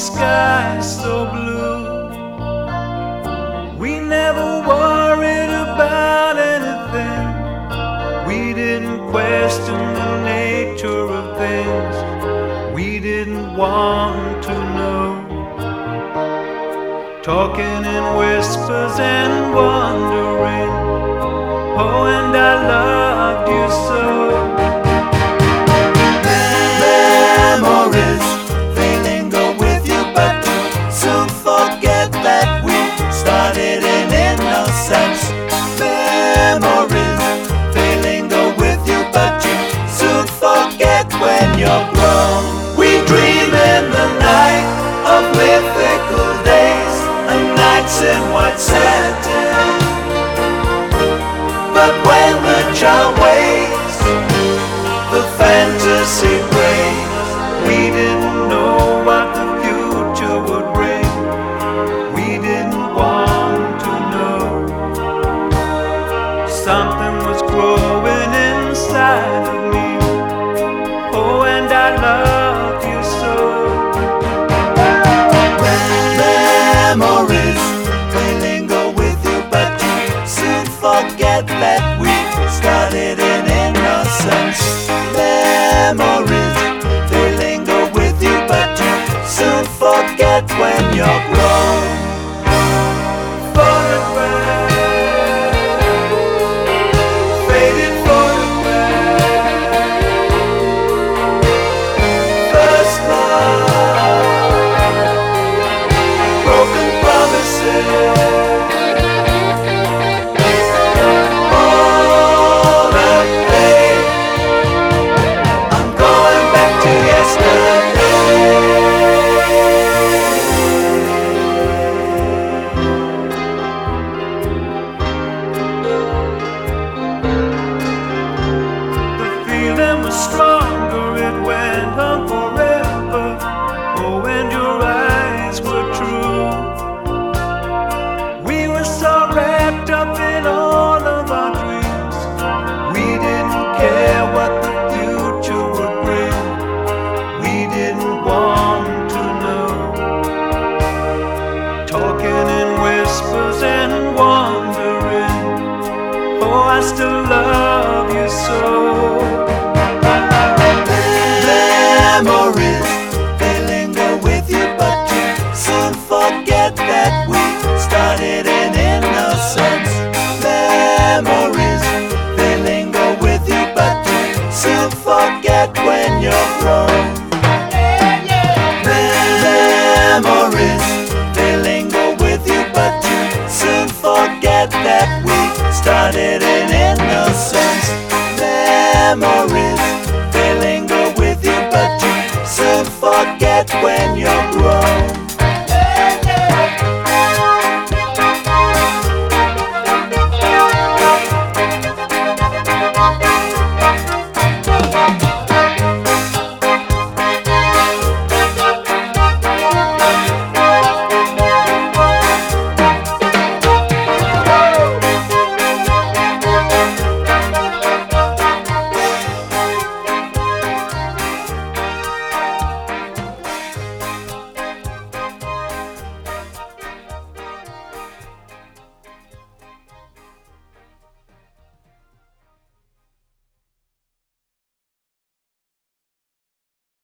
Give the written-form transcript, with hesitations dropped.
sky so blue. We never worried about anything. We didn't question the nature of things. We didn't want to know. Talking in whispers and wondering. Oh, and I loved you so. Memories, they linger with you, but you soon forget that we started in innocence. Memories, they linger with you, but you soon forget when you're grown. We dream in the night of mythical days and nights in white satin. But when the child wakes, the fantasy breaks. We didn't know what the future would bring. We didn't want to know. Something was growing inside of me. Oh, and I loved you so. Memories, they linger with you, but you soon forget that we started in innocence. Memories, they linger with you, but you soon forget when you're grown. Photograph, faded photograph. First love, broken promises. All the pain, I'm going back to yesterday. The feeling was stronger, it went on forever. Oh, and your eyes were true. We were so wrapped up in all of our dreams. We didn't care what the future would bring. We didn't want to know. Talking in whispers and wondering. Oh, I still love you so. Memories, they linger with you, but you soon forget that we started in innocence. Memories, they linger with you, but you soon forget when you're grown. Memories, they linger with you, but you soon forget that we started in innocence. Memories, they linger with you, but you soon forget when you're